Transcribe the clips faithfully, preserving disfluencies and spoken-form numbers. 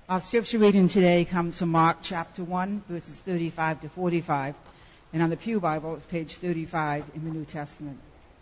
Our scripture reading today comes from Mark chapter one, verses thirty-five to forty-five, and on the Pew Bible it's page thirty-five in the New Testament.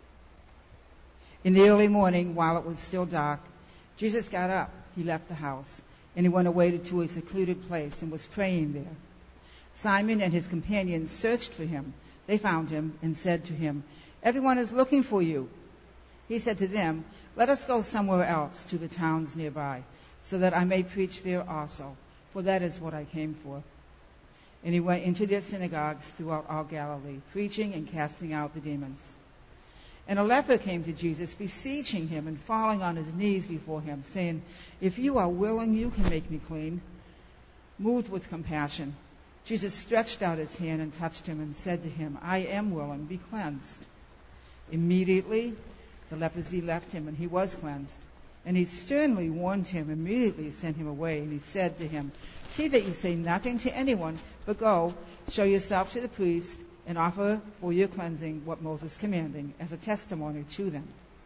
In the early morning, while it was still dark, Jesus got up, he left the house, and he went away to a secluded place and was praying there. Simon and his companions searched for him. They found him and said to him, "Everyone is looking for you." He said to them, "Let us go somewhere else to the towns nearby, so that I may preach there also, for that is what I came for." And he went into their synagogues throughout all Galilee, preaching and casting out the demons. And a leper came to Jesus, beseeching him and falling on his knees before him, saying, "If you are willing, you can make me clean." Moved with compassion, Jesus stretched out his hand and touched him and said to him, "I am willing, be cleansed." Immediately the leprosy left him, and he was cleansed. And he sternly warned him, immediately sent him away. And he said to him, "See that you say nothing to anyone, but go, show yourself to the priest, and offer for your cleansing what Moses commanded as a testimony to them."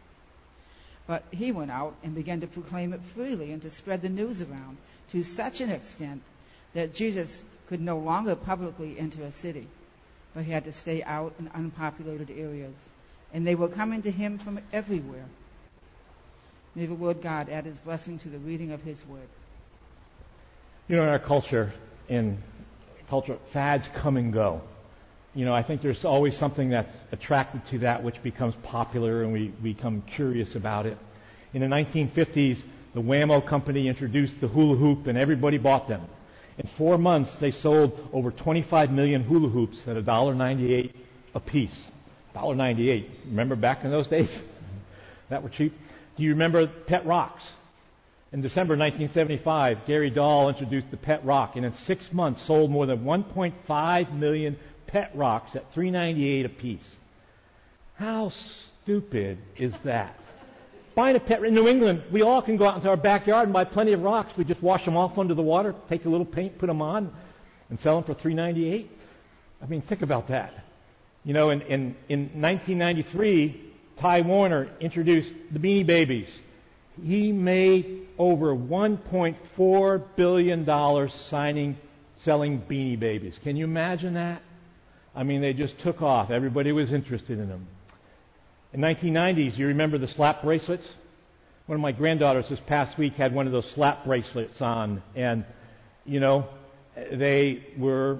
But he went out and began to proclaim it freely and to spread the news around to such an extent that Jesus could no longer publicly enter a city, but he had to stay out in unpopulated areas. And they were coming to him from everywhere. May the Lord God add his blessing to the reading of his word. You know, in our culture, in culture, fads come and go. You know, I think there's always something that's attracted to that which becomes popular, and we become curious about it. In the nineteen fifties, the Wham-O company introduced the hula hoop, and everybody bought them. In four months, they sold over twenty-five million hula hoops at one dollar ninety-eight a piece. one dollar ninety-eight. Remember back in those days? That were cheap. Do you remember Pet Rocks? In December nineteen seventy-five, Gary Dahl introduced the Pet Rock, and in six months sold more than one point five million Pet Rocks at three dollars and ninety-eight cents a piece. How stupid is that? Buying a pet in New England, we all can go out into our backyard and buy plenty of rocks. We just wash them off under the water, take a little paint, put them on, and sell them for three dollars and ninety-eight cents. I mean, think about that. You know, in, in, in nineteen ninety-three, Ty Warner introduced the Beanie Babies. He made over one point four billion dollars signing, selling Beanie Babies. Can you imagine that? I mean, they just took off. Everybody was interested in them. In nineteen nineties, you remember the slap bracelets? One of my granddaughters this past week had one of those slap bracelets on, and, you know, they were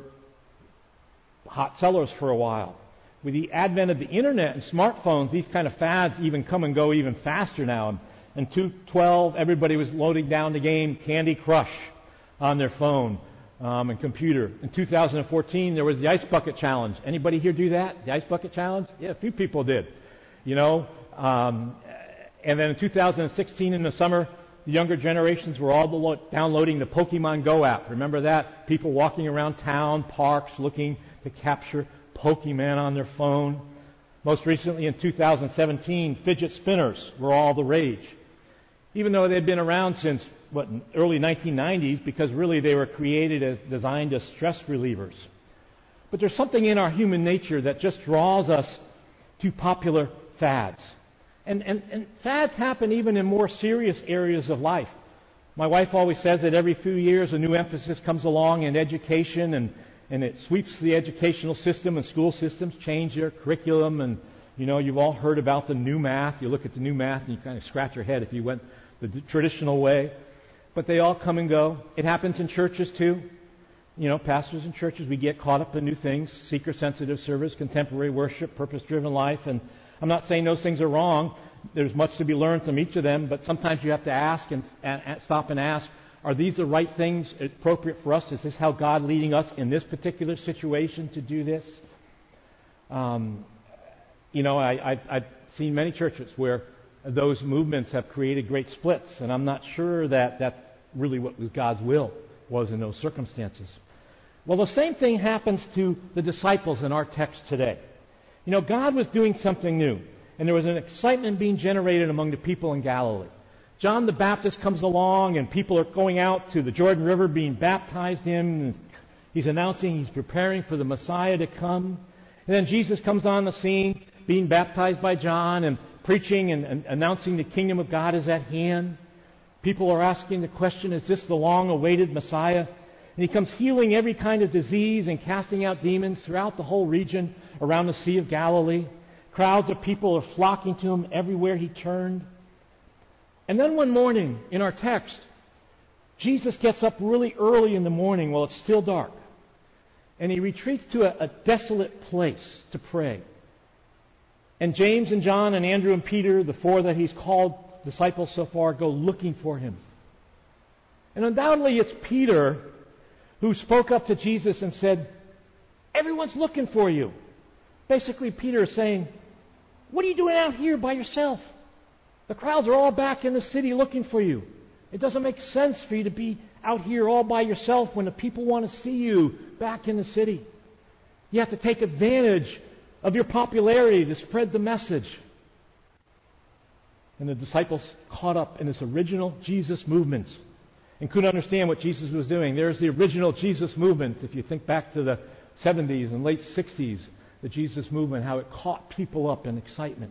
hot sellers for a while. With the advent of the internet and smartphones, these kind of fads even come and go even faster now. In two thousand twelve, everybody was loading down the game Candy Crush on their phone um, and computer. In two thousand fourteen, there was the Ice Bucket Challenge. Anybody here do that? The Ice Bucket Challenge? Yeah, a few people did. You know, um, and then in two thousand sixteen in the summer, the younger generations were all lo- downloading the Pokemon Go app. Remember that? People walking around town, parks, looking to capture Pokemon on their phone. Most recently in two thousand seventeen, fidget spinners were all the rage. Even though they'd been around since, what, early nineteen nineties, because really they were created as, designed as stress relievers. But there's something in our human nature that just draws us to popular fads. And, and, and fads happen even in more serious areas of life. My wife always says that every few years a new emphasis comes along in education, and, and it sweeps the educational system, and school systems change their curriculum. And, you know, you've all heard about the new math. You look at the new math and you kind of scratch your head if you went the d- traditional way. But they all come and go. It happens in churches too. You know, pastors in churches, we get caught up in new things: seeker-sensitive service, contemporary worship, purpose-driven life. And I'm not saying those things are wrong. There's much to be learned from each of them, but sometimes you have to ask and, and, and stop and ask, are these the right things appropriate for us? Is this how God leading us in this particular situation to do this? Um, you know, I, I, I've seen many churches where those movements have created great splits, and I'm not sure that that's really what was God's will was in those circumstances. Well, the same thing happens to the disciples in our text today. You know, God was doing something new, and there was an excitement being generated among the people in Galilee. John the Baptist comes along, and people are going out to the Jordan River being baptized in. And he's announcing he's preparing for the Messiah to come. And then Jesus comes on the scene, being baptized by John and preaching and, and announcing the kingdom of God is at hand. People are asking the question, is this the long-awaited Messiah? And he comes healing every kind of disease and casting out demons throughout the whole region around the Sea of Galilee. Crowds of people are flocking to him everywhere he turned. And then one morning in our text, Jesus gets up really early in the morning while it's still dark. And he retreats to a, a desolate place to pray. And James and John and Andrew and Peter, the four that he's called disciples so far, go looking for him. And undoubtedly it's Peter who spoke up to Jesus and said, everyone's looking for you. Basically, Peter is saying, what are you doing out here by yourself? The crowds are all back in the city looking for you. It doesn't make sense for you to be out here all by yourself when the people want to see you back in the city. You have to take advantage of your popularity to spread the message. And the disciples caught up in this original Jesus movement and couldn't understand what Jesus was doing. There's the original Jesus movement. If you think back to the seventies and late sixties, the Jesus movement, how it caught people up in excitement.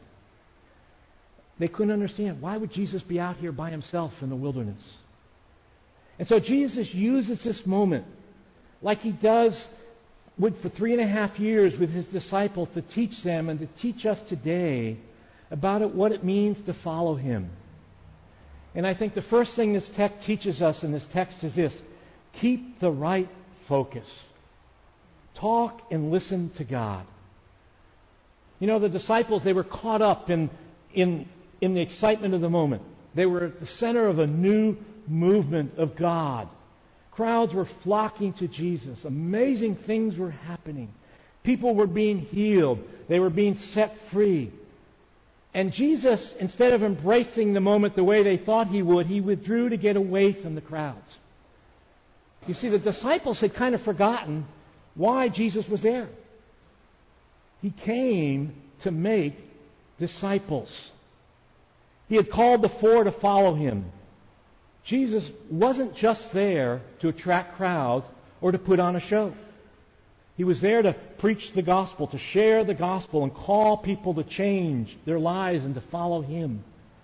They couldn't understand. Why would Jesus be out here by himself in the wilderness? And so Jesus uses this moment, like he does with, for three and a half years with his disciples, to teach them and to teach us today about it, what it means to follow him. And I think the first thing this text teaches us in this text is this: keep the right focus. Talk and listen to God. You know, the disciples, they were caught up in, in, in the excitement of the moment. They were at the center of a new movement of God. Crowds were flocking to Jesus. Amazing things were happening. People were being healed. They were being set free. And Jesus, instead of embracing the moment the way they thought he would, he withdrew to get away from the crowds. You see, the disciples had kind of forgotten why Jesus was there. He came to make disciples. He had called the four to follow him. Jesus wasn't just there to attract crowds or to put on a show. He was there to preach the gospel, to share the gospel, and call people to change their lives and to follow him.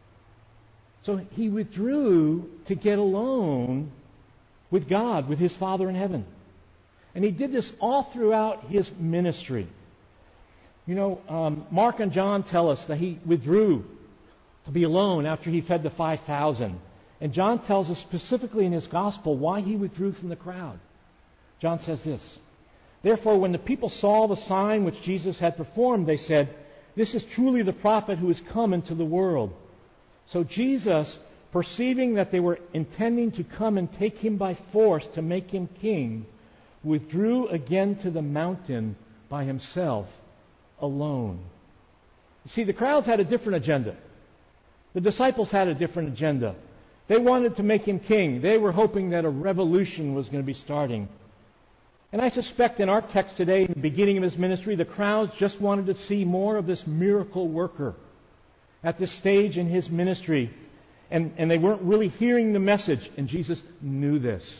So he withdrew to get alone with God, with his Father in heaven. And he did this all throughout his ministry. You know, um, Mark and John tell us that he withdrew to be alone after he fed the five thousand. And John tells us specifically in his gospel why he withdrew from the crowd. John says this: therefore, when the people saw the sign which Jesus had performed, they said, this is truly the prophet who has come into the world. So Jesus, perceiving that they were intending to come and take him by force to make him king, withdrew again to the mountain by himself alone. You see, the crowds had a different agenda. The disciples had a different agenda. They wanted to make him king. They were hoping that a revolution was going to be starting. And I suspect in our text today, in the beginning of his ministry, the crowds just wanted to see more of this miracle worker at this stage in his ministry. And, and they weren't really hearing the message. And Jesus knew this.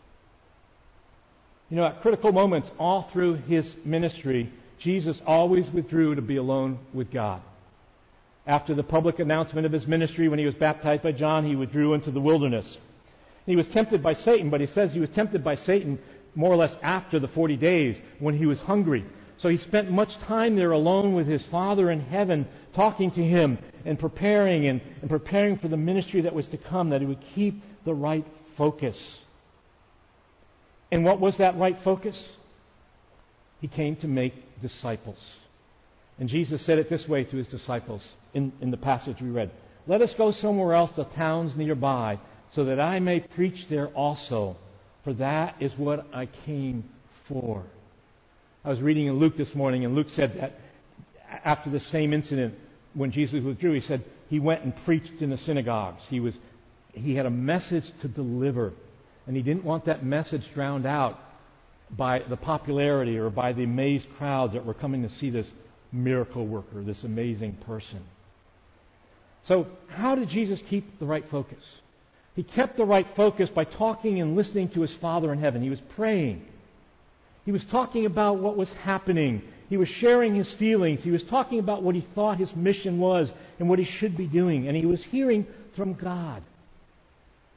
You know, at critical moments all through his ministry, Jesus always withdrew to be alone with God. After the public announcement of his ministry, when he was baptized by John, he withdrew into the wilderness. He was tempted by Satan, but he says he was tempted by Satan more or less after the forty days when he was hungry. So he spent much time there alone with his Father in heaven, talking to him and preparing and, and preparing for the ministry that was to come, that he would keep the right focus. And what was that right focus? He came to make disciples. And Jesus said it this way to his disciples in, in the passage we read: let us go somewhere else to towns nearby, so that I may preach there also, for that is what I came for. I was reading in Luke this morning, and Luke said that after the same incident, when Jesus withdrew, he said he went and preached in the synagogues. He was, he had a message to deliver, and he didn't want that message drowned out by the popularity or by the amazed crowds that were coming to see this miracle worker, this amazing person. So how did Jesus keep the right focus? He kept the right focus by talking and listening to his Father in heaven. He was praying. He was talking about what was happening. He was sharing his feelings. He was talking about what he thought his mission was and what he should be doing. And he was hearing from God.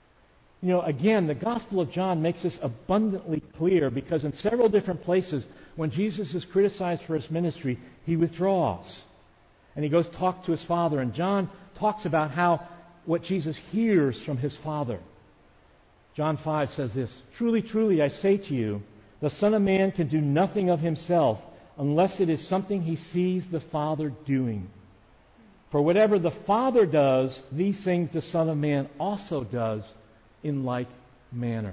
You know, again, the Gospel of John makes this abundantly clear because in several different places, when Jesus is criticized for his ministry, he withdraws. And he goes talk to his Father. And John talks about how what Jesus hears from his Father. John five says this, "Truly, truly, I say to you, the Son of Man can do nothing of himself unless it is something he sees the Father doing. For whatever the Father does, these things the Son of Man also does in like manner."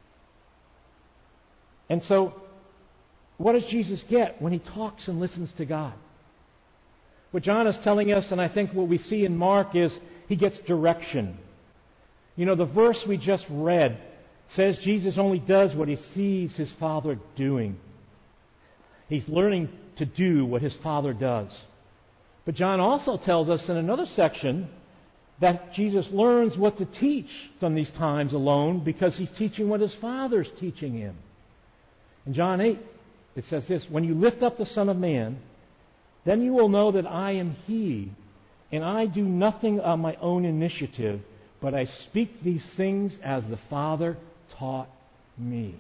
And so, what does Jesus get when he talks and listens to God? What John is telling us, and I think what we see in Mark, is he gets direction. You know, the verse we just read says Jesus only does what he sees his Father doing. He's learning to do what his Father does. But John also tells us in another section that Jesus learns what to teach from these times alone because he's teaching what his Father's teaching him. In John eight, it says this, "When you lift up the Son of Man, then you will know that I am He, and I do nothing on my own initiative, but I speak these things as the Father taught me."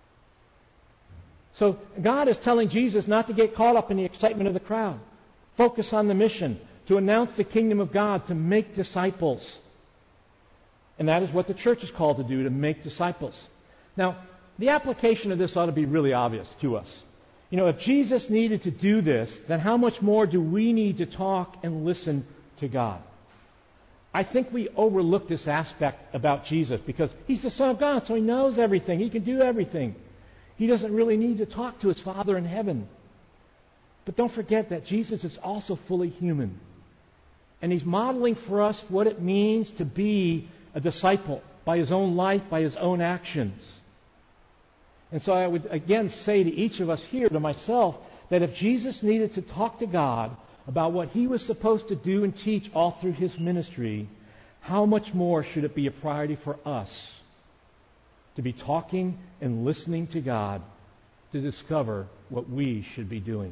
So God is telling Jesus not to get caught up in the excitement of the crowd. Focus on the mission, to announce the kingdom of God, to make disciples. And that is what the church is called to do, to make disciples. Now, the application of this ought to be really obvious to us. You know, if Jesus needed to do this, then how much more do we need to talk and listen to God? I think we overlook this aspect about Jesus because he's the Son of God, so he knows everything. He can do everything. He doesn't really need to talk to his Father in heaven. But don't forget that Jesus is also fully human. And he's modeling for us what it means to be a disciple by his own life, by his own actions. And so I would again say to each of us here, to myself, that if Jesus needed to talk to God about what he was supposed to do and teach all through his ministry, how much more should it be a priority for us to be talking and listening to God to discover what we should be doing?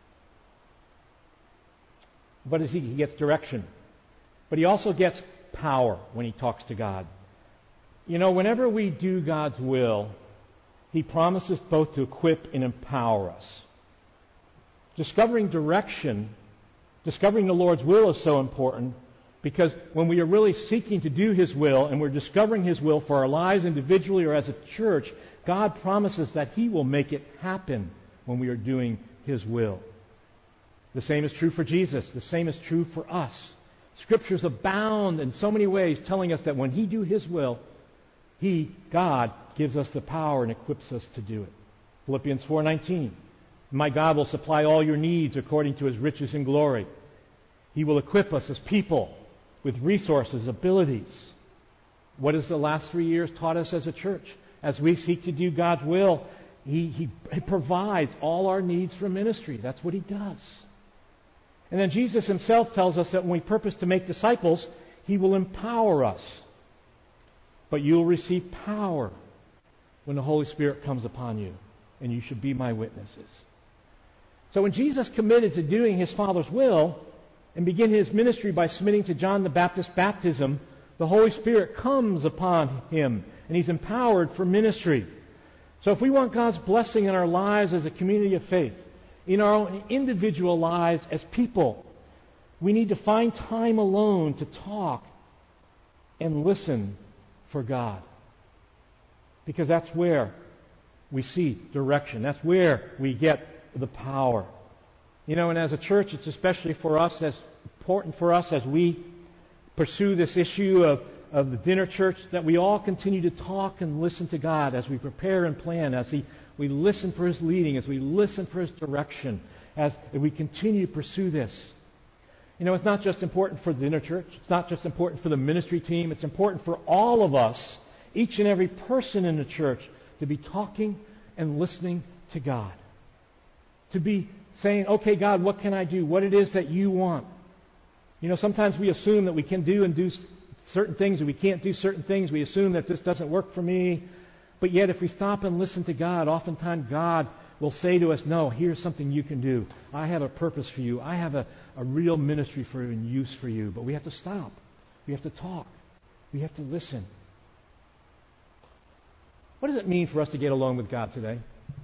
But as he, he gets direction, but he also gets power when he talks to God. You know, whenever we do God's will, he promises both to equip and empower us. Discovering direction, discovering the Lord's will is so important because when we are really seeking to do his will and we're discovering his will for our lives individually or as a church, God promises that he will make it happen when we are doing his will. The same is true for Jesus. The same is true for us. Scriptures abound in so many ways telling us that when he do his will, he, God, gives us the power and equips us to do it. Philippians four nineteen. "My God will supply all your needs according to his riches and glory." He will equip us as people with resources, abilities. What has the last three years taught us as a church? As we seek to do God's will, he, he, he provides all our needs for ministry. That's what he does. And then Jesus himself tells us that when we purpose to make disciples, he will empower us. But you will receive power when the Holy Spirit comes upon you, and you should be my witnesses. So when Jesus committed to doing his Father's will and begin his ministry by submitting to John the Baptist's baptism, the Holy Spirit comes upon him, and he's empowered for ministry. So if we want God's blessing in our lives as a community of faith, in our own individual lives as people, we need to find time alone to talk and listen for God. Because that's where we see direction. That's where we get the power. You know, and as a church, it's especially for us, as important for us as we pursue this issue of, of the dinner church, that we all continue to talk and listen to God as we prepare and plan, as he, we listen for his leading, as we listen for his direction, as we continue to pursue this. You know, it's not just important for the dinner church. It's not just important for the ministry team. It's important for all of us, each and every person in the church, to be talking and listening to God. To be saying, okay, God, what can I do? What it is that you want. You know, sometimes we assume that we can do and do certain things and we can't do certain things. We assume that this doesn't work for me. But yet if we stop and listen to God, oftentimes God will say to us, no, here's something you can do. I have a purpose for you. I have a, a real ministry for you and use for you. But we have to stop. We have to talk. We have to listen. What does it mean for us to get alone with God today?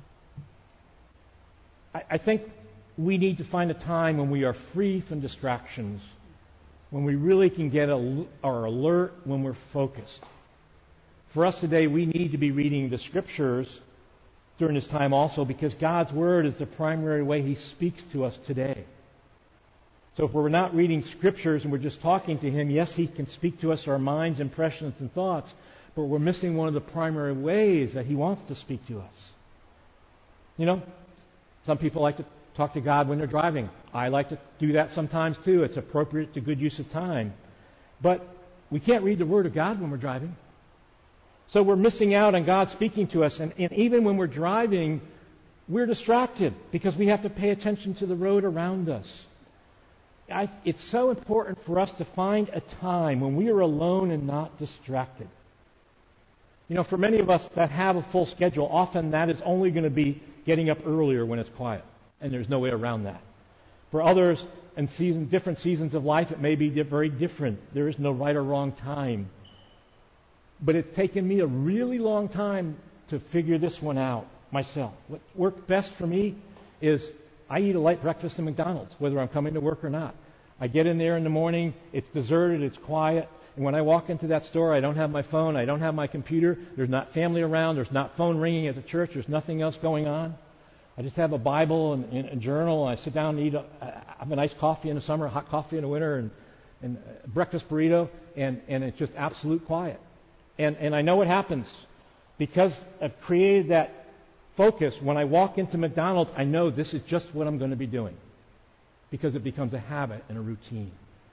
I, I think we need to find a time when we are free from distractions, when we really can get a, our alert, when we're focused. For us today, we need to be reading the Scriptures during this time also, because God's Word is the primary way He speaks to us today. So if we're not reading Scriptures and we're just talking to Him, yes, He can speak to us, our minds, impressions, and thoughts, but we're missing one of the primary ways that He wants to speak to us. You know, some people like to talk to God when they're driving. I like to do that sometimes too. It's appropriate to good use of time. But we can't read the Word of God when we're driving. So we're missing out on God speaking to us. And, and even when we're driving, we're distracted because we have to pay attention to the road around us. I, it's so important for us to find a time when we are alone and not distracted. You know, for many of us that have a full schedule, often that is only going to be getting up earlier when it's quiet, and there's no way around that. For others, in season, different seasons of life, it may be very different. There is no right or wrong time. But it's taken me a really long time to figure this one out myself. What worked best for me is I eat a light breakfast at McDonald's, whether I'm coming to work or not. I get in there in the morning, it's deserted, it's quiet, and when I walk into that store, I don't have my phone, I don't have my computer, there's not family around, there's not phone ringing at the church, there's nothing else going on. I just have a Bible and, and a journal, and I sit down and eat a, I have a nice coffee in the summer, hot coffee in the winter, and, and a breakfast burrito, and, and it's just absolute quiet. And, and I know what happens. Because I've created that focus, when I walk into McDonald's, I know this is just what I'm going to be doing. Because it becomes a habit and a routine.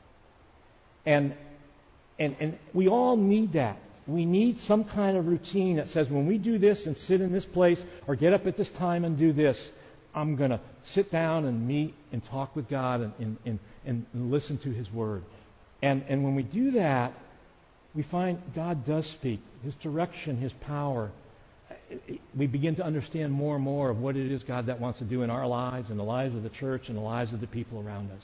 And, and, and we all need that. We need some kind of routine that says when we do this and sit in this place or get up at this time and do this, I'm going to sit down and meet and talk with God and, and, and, and listen to His Word. And, and when we do that, we find God does speak. His direction, His power. We begin to understand more and more of what it is God that wants to do in our lives and the lives of the church and the lives of the people around us.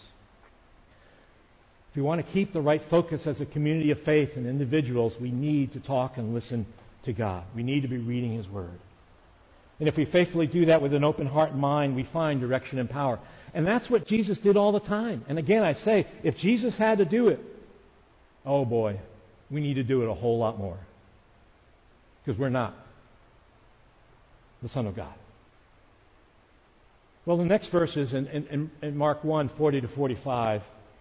If we want to keep the right focus as a community of faith and individuals, we need to talk and listen to God. We need to be reading His Word. And if we faithfully do that with an open heart and mind, we find direction and power. And that's what Jesus did all the time. And again, I say, if Jesus had to do it, oh boy, we need to do it a whole lot more. Because we're not the Son of God. Well, the next verse is in, in, in Mark one, forty to forty-five.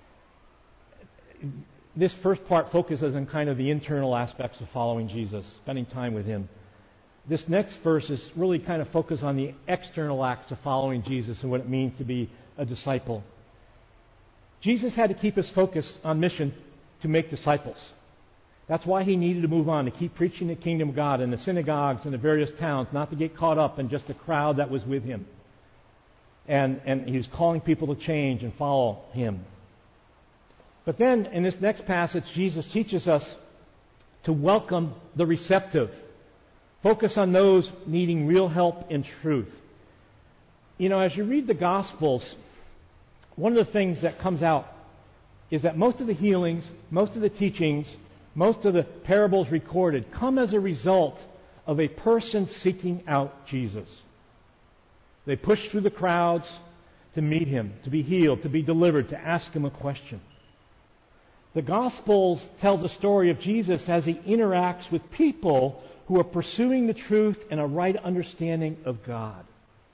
This first part focuses on kind of the internal aspects of following Jesus, spending time with Him. This next verse is really kind of focused on the external acts of following Jesus and what it means to be a disciple. Jesus had to keep His focus on mission to make disciples. That's why He needed to move on, to keep preaching the kingdom of God in the synagogues and the various towns, not to get caught up in just the crowd that was with Him. And, and He was calling people to change and follow Him. But then, in this next passage, Jesus teaches us to welcome the receptive. Focus on those needing real help in truth. You know, as you read the Gospels, one of the things that comes out is that most of the healings, most of the teachings, most of the parables recorded come as a result of a person seeking out Jesus. They push through the crowds to meet Him, to be healed, to be delivered, to ask Him a question. The Gospels tell the story of Jesus as He interacts with people who are pursuing the truth and a right understanding of God.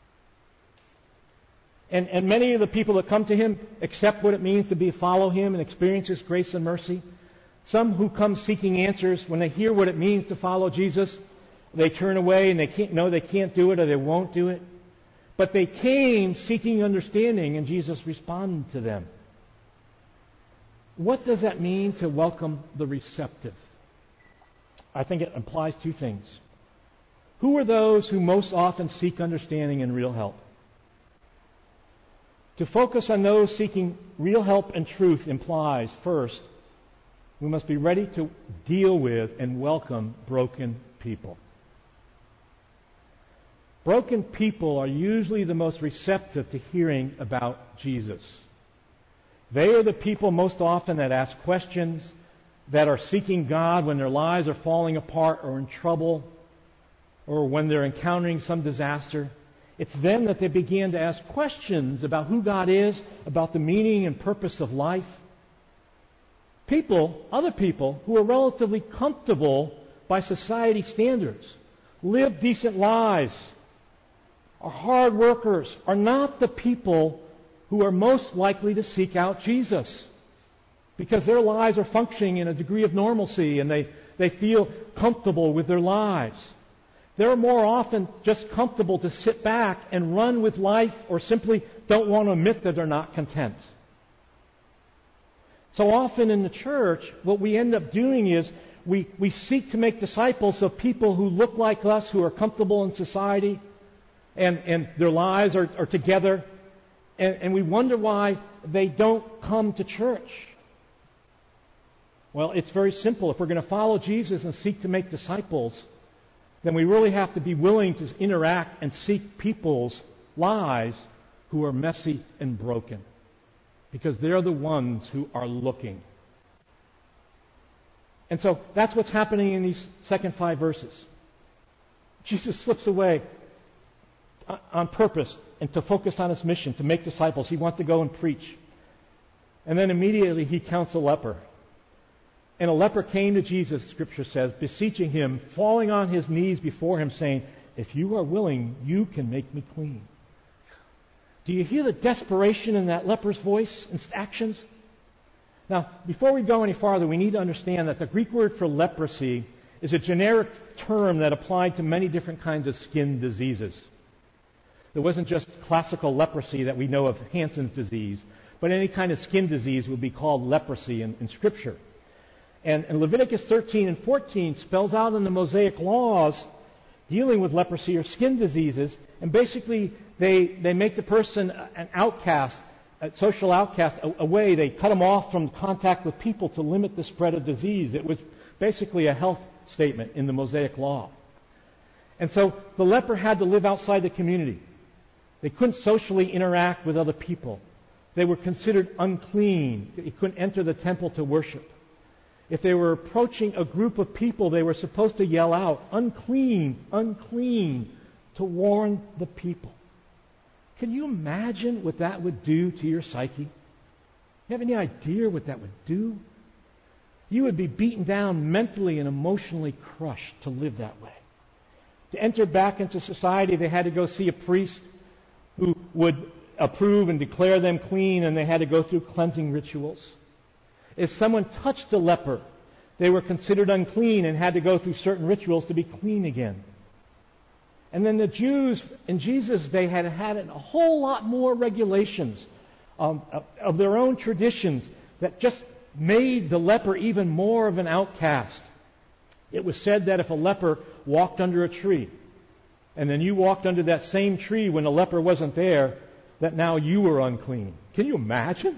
And, and many of the people that come to Him accept what it means to be follow Him and experience His grace and mercy. Some who come seeking answers, when they hear what it means to follow Jesus, they turn away and they can't know they can't do it or they won't do it. But they came seeking understanding, and Jesus responded to them. What does that mean to welcome the receptive? I think it implies two things. Who are those who most often seek understanding and real help? To focus on those seeking real help and truth implies, first, we must be ready to deal with and welcome broken people. Broken people are usually the most receptive to hearing about Jesus. They are the people most often that ask questions, that are seeking God when their lives are falling apart or in trouble. or when they're encountering some disaster, it's then that they begin to ask questions about who God is, about the meaning and purpose of life. People, other people, who are relatively comfortable by society standards, live decent lives, are hard workers, are not the people who are most likely to seek out Jesus, because their lives are functioning in a degree of normalcy and they, they feel comfortable with their lives. They're more often just comfortable to sit back and run with life, or simply don't want to admit that they're not content. So often in the church, what we end up doing is we, we seek to make disciples of people who look like us, who are comfortable in society, and, and their lives are, are together, and, and we wonder why they don't come to church. Well, it's very simple. If we're going to follow Jesus and seek to make disciples, then we really have to be willing to interact and seek people's lives who are messy and broken, because they're the ones who are looking. And so that's what's happening in these second five verses. Jesus slips away on purpose and to focus on his mission, to make disciples. He wants to go and preach. And then immediately he counts a leper. And a leper came to Jesus, Scripture says, beseeching him, falling on his knees before him, saying, "If you are willing, you can make me clean." Do you hear the desperation in that leper's voice and actions? Now, before we go any farther, we need to understand that the Greek word for leprosy is a generic term that applied to many different kinds of skin diseases. There wasn't just classical leprosy that we know of, Hansen's disease, but any kind of skin disease would be called leprosy in, in Scripture. And, and Leviticus thirteen and fourteen spells out in the Mosaic laws dealing with leprosy or skin diseases, and basically they, they make the person an outcast, a social outcast, away. They cut them off from contact with people to limit the spread of disease. It was basically a health statement in the Mosaic law. And so the leper had to live outside the community. They couldn't socially interact with other people. They were considered unclean. They couldn't enter the temple to worship. If they were approaching a group of people, they were supposed to yell out, "Unclean, unclean," to warn the people. Can you imagine what that would do to your psyche? You have any idea what that would do? You would be beaten down mentally and emotionally crushed to live that way. To enter back into society, they had to go see a priest who would approve and declare them clean, and they had to go through cleansing rituals. If someone touched a leper, they were considered unclean and had to go through certain rituals to be clean again. And then the Jews in Jesus' day had had a whole lot more regulations um, of, of their own traditions that just made the leper even more of an outcast. It was said that if a leper walked under a tree, and then you walked under that same tree when the leper wasn't there, that now you were unclean. Can you imagine?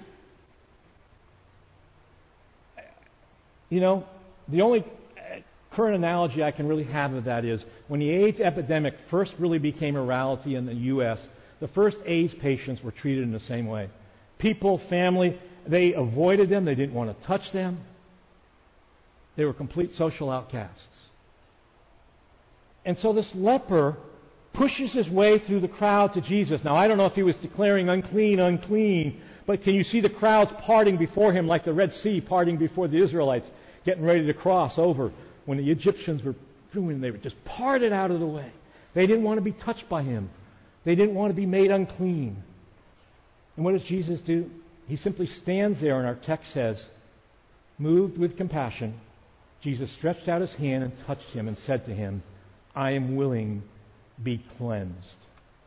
You know, the only current analogy I can really have of that is when the AIDS epidemic first really became a reality in the U S, the first AIDS patients were treated in the same way. People, family, they avoided them. They didn't want to touch them. They were complete social outcasts. And so this leper pushes his way through the crowd to Jesus. Now, I don't know if he was declaring unclean, unclean, but can you see the crowds parting before him like the Red Sea parting before the Israelites, getting ready to cross over when the Egyptians were doing, they were just parted out of the way. They didn't want to be touched by him. They didn't want to be made unclean. And what does Jesus do? He simply stands there, and our text says, moved with compassion, Jesus stretched out his hand and touched him and said to him, "I am willing, be cleansed."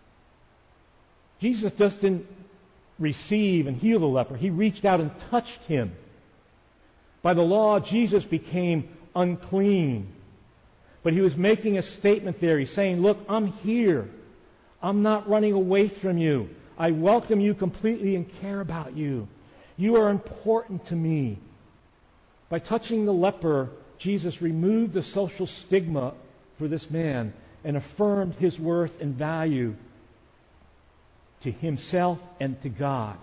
Jesus just didn't receive and heal the leper. He reached out and touched him. By the law, Jesus became unclean. But he was making a statement there. He's saying, look, I'm here. I'm not running away from you. I welcome you completely and care about you. You are important to me. By touching the leper, Jesus removed the social stigma for this man and affirmed his worth and value to himself and to God.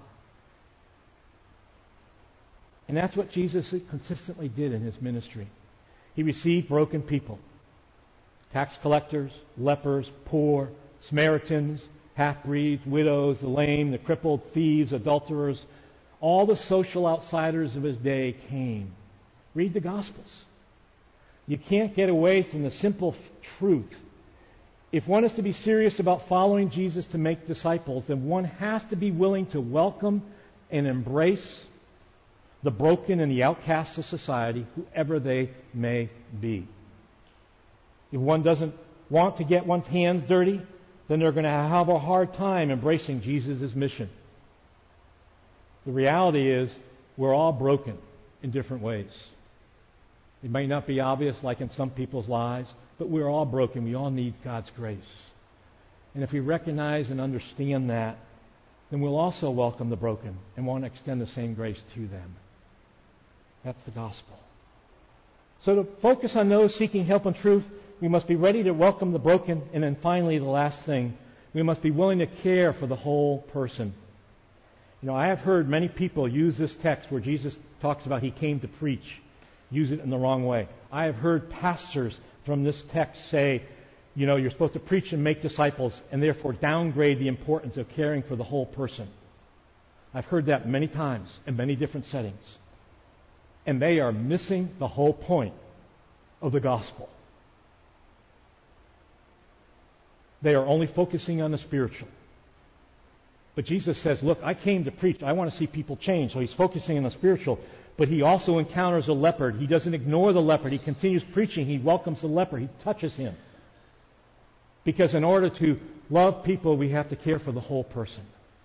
And that's what Jesus consistently did in his ministry. He received broken people tax collectors, lepers, poor, Samaritans, half-breeds, widows, the lame, the crippled, thieves, adulterers. All the social outsiders of his day came. Read the Gospels. You can't get away from the simple truth. If one is to be serious about following Jesus to make disciples, then one has to be willing to welcome and embrace the broken and the outcasts of society, whoever they may be. If one doesn't want to get one's hands dirty, then they're going to have a hard time embracing Jesus' mission. The reality is we're all broken in different ways. It may not be obvious like in some people's lives, but we're all broken. We all need God's grace. And if we recognize and understand that, then we'll also welcome the broken and want to extend the same grace to them. That's the gospel. So to focus on those seeking help and truth, we must be ready to welcome the broken. And then finally, the last thing, we must be willing to care for the whole person. You know, I have heard many people use this text where Jesus talks about he came to preach, use it in the wrong way. I have heard pastors from this text say, you know, you're supposed to preach and make disciples, and therefore downgrade the importance of caring for the whole person. I've heard that many times in many different settings. And they are missing the whole point of the gospel. They are only focusing on the spiritual. But Jesus says, look, I came to preach. I want to see people change. So he's focusing on the spiritual. But he also encounters a leopard. He doesn't ignore the leopard. He continues preaching. He welcomes the leopard. He touches him. Because in order to love people, we have to care for the whole person.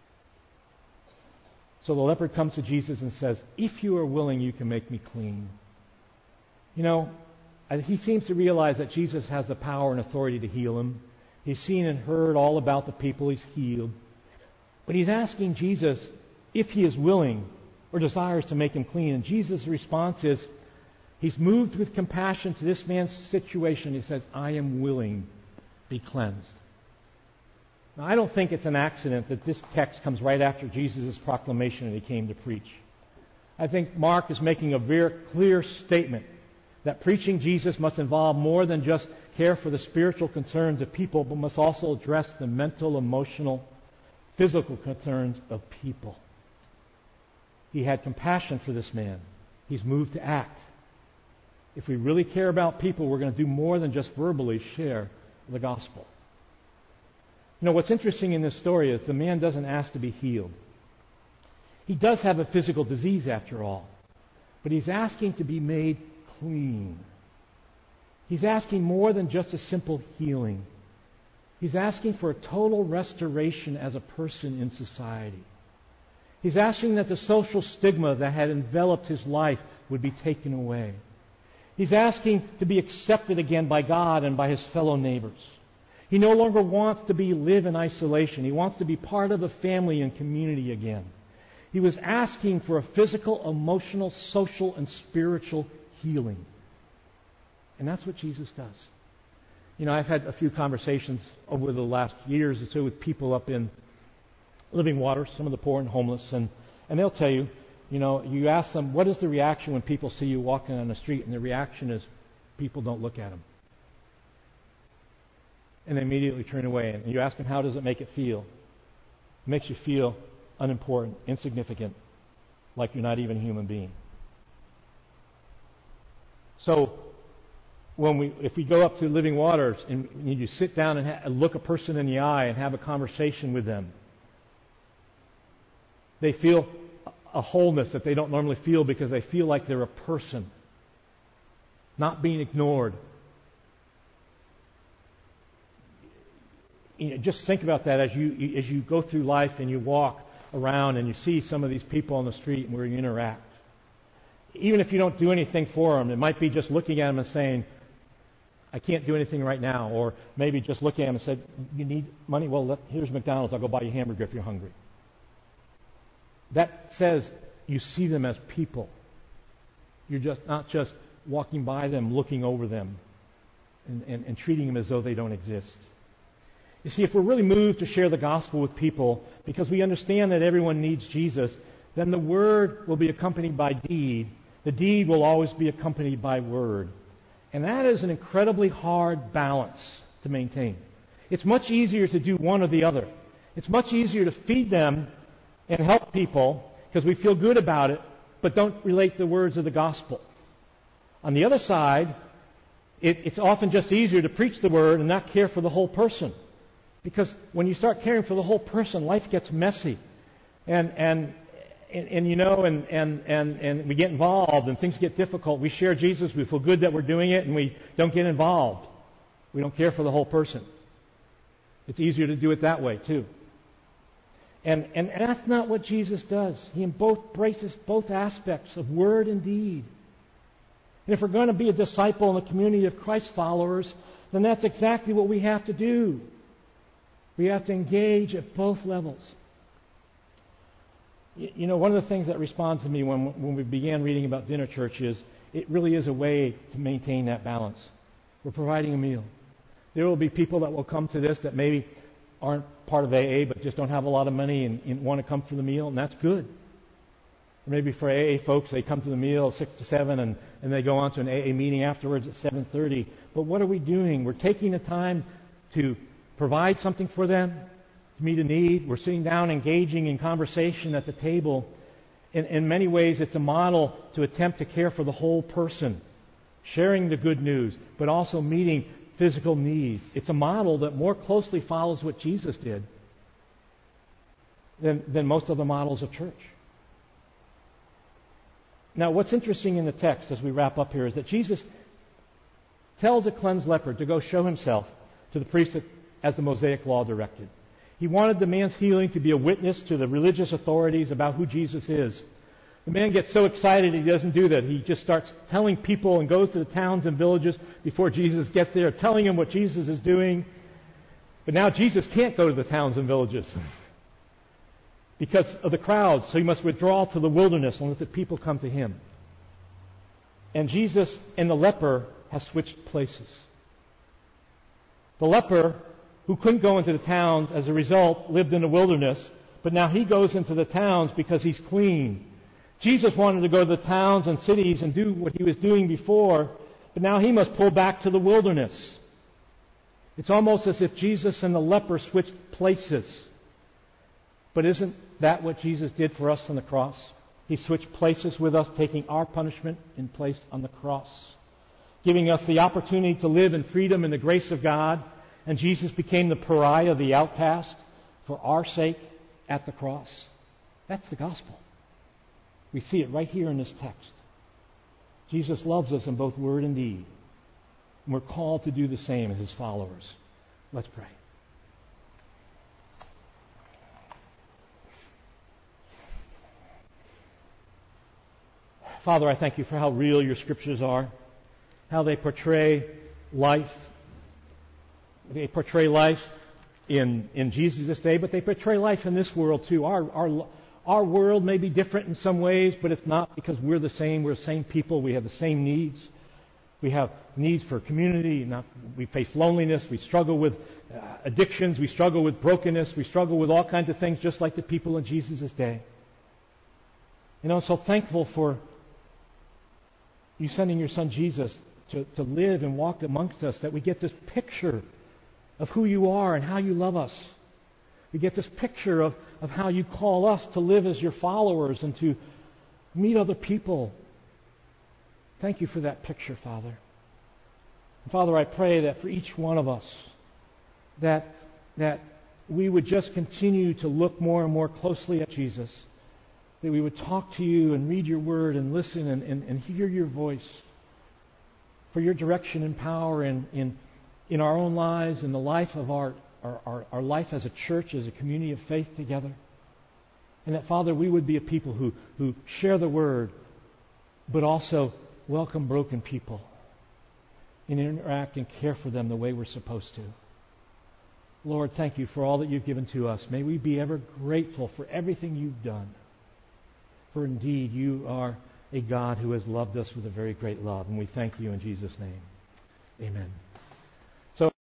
So the leopard comes to Jesus and says, if you are willing, you can make me clean. You know, he seems to realize that Jesus has the power and authority to heal him. He's seen and heard all about the people he's healed. But he's asking Jesus if he is willing or desires to make him clean. And Jesus' response is, he's moved with compassion to this man's situation. He says, I am willing, be cleansed. Now, I don't think it's an accident that this text comes right after Jesus' proclamation that he came to preach. I think Mark is making a very clear statement that preaching Jesus must involve more than just care for the spiritual concerns of people, but must also address the mental, emotional, physical concerns of people. He had compassion for this man. He's moved to act. If we really care about people, we're going to do more than just verbally share the gospel. You know, what's interesting in this story is the man doesn't ask to be healed. He does have a physical disease after all, but he's asking to be made clean. He's asking more than just a simple healing. He's asking for a total restoration as a person in society. He's asking that the social stigma that had enveloped his life would be taken away. He's asking to be accepted again by God and by his fellow neighbors. He no longer wants to be live in isolation. He wants to be part of a family and community again. He was asking for a physical, emotional, social, and spiritual healing. And that's what Jesus does. You know, I've had a few conversations over the last years or so with people up in Living Waters, some of the poor and homeless, and, and they'll tell you, you know, you ask them, what is the reaction when people see you walking on the street? And the reaction is, people don't look at them. And they immediately turn away. And you ask them, how does it make it feel? It makes you feel unimportant, insignificant, like you're not even a human being. So, when we, if we go up to Living Waters and you sit down and ha- look a person in the eye and have a conversation with them, they feel a wholeness that they don't normally feel because they feel like they're a person, not being ignored. You know, just think about that as you as you go through life and you walk around and you see some of these people on the street and where you interact. Even if you don't do anything for them, it might be just looking at them and saying, I can't do anything right now. Or maybe just looking at them and said, you need money? Well, let, here's McDonald's. I'll go buy you a hamburger if you're hungry. That says you see them as people. You're just not just walking by them, looking over them, and, and, and treating them as though they don't exist. You see, if we're really moved to share the gospel with people because we understand that everyone needs Jesus, then the word will be accompanied by deed. The deed will always be accompanied by word. And that is an incredibly hard balance to maintain. It's much easier to do one or the other. It's much easier to feed them and help people because we feel good about it, but don't relate the words of the gospel. On the other side, it, it's often just easier to preach the word and not care for the whole person. Because when you start caring for the whole person, life gets messy. And, and, and, and you know, and, and, and, and we get involved and things get difficult. We share Jesus, we feel good that we're doing it, and we don't get involved. We don't care for the whole person. It's easier to do it that way, too. And, and that's not what Jesus does. He both embraces both aspects of word and deed. And if we're going to be a disciple in the community of Christ followers, then that's exactly what we have to do. We have to engage at both levels. You know, one of the things that responds to me when, when we began reading about dinner church is it really is a way to maintain that balance. We're providing a meal. There will be people that will come to this that maybe aren't part of A A but just don't have a lot of money and, and want to come for the meal, and that's good. Or maybe for A A folks, they come to the meal six to seven and, and they go on to an A A meeting afterwards at seven thirty. But what are we doing? We're taking the time to provide something for them, to meet a need. We're sitting down, engaging in conversation at the table. In, in many ways, it's a model to attempt to care for the whole person, sharing the good news, but also meeting physical needs. It's a model that more closely follows what Jesus did than, than most of the models of church. Now, what's interesting in the text as we wrap up here is that Jesus tells a cleansed leper to go show himself to the priest as the Mosaic law directed. He wanted the man's healing to be a witness to the religious authorities about who Jesus is. The man gets so excited he doesn't do that. He just starts telling people and goes to the towns and villages before Jesus gets there, telling them what Jesus is doing. But now Jesus can't go to the towns and villages because of the crowds, so he must withdraw to the wilderness and let the people come to him. And Jesus and the leper have switched places. The leper, who couldn't go into the towns, as a result, lived in the wilderness, but now he goes into the towns because he's clean. Jesus wanted to go to the towns and cities and do what he was doing before, but now he must pull back to the wilderness. It's almost as if Jesus and the leper switched places. But isn't that what Jesus did for us on the cross? He switched places with us, taking our punishment in place on the cross, giving us the opportunity to live in freedom and the grace of God. And Jesus became the pariah, the outcast, for our sake at the cross. That's the gospel. We see it right here in this text. Jesus loves us in both word and deed. And we're called to do the same as his followers. Let's pray. Father, I thank you for how real your scriptures are, how they portray life. They portray life in, in Jesus' day, but they portray life in this world too. Our, our, our world may be different in some ways, but it's not because we're the same. We're the same people. We have the same needs. We have needs for community. Not, we face loneliness. We struggle with uh, addictions. We struggle with brokenness. We struggle with all kinds of things just like the people in Jesus' day. And I'm so thankful for you sending your son Jesus to, to live and walk amongst us, that we get this picture of who you are and how you love us. We get this picture of, of how you call us to live as your followers and to meet other people. Thank you for that picture, Father. And Father, I pray that for each one of us, that, that we would just continue to look more and more closely at Jesus, that we would talk to you and read your word and listen and, and, and hear your voice for your direction and power in, in in our own lives, in the life of our, our, our, our life as a church, as a community of faith together. And that, Father, we would be a people who, who share the word, but also welcome broken people and interact and care for them the way we're supposed to. Lord, thank you for all that you've given to us. May we be ever grateful for everything you've done. For indeed, you are a God who has loved us with a very great love. And we thank you in Jesus' name. Amen.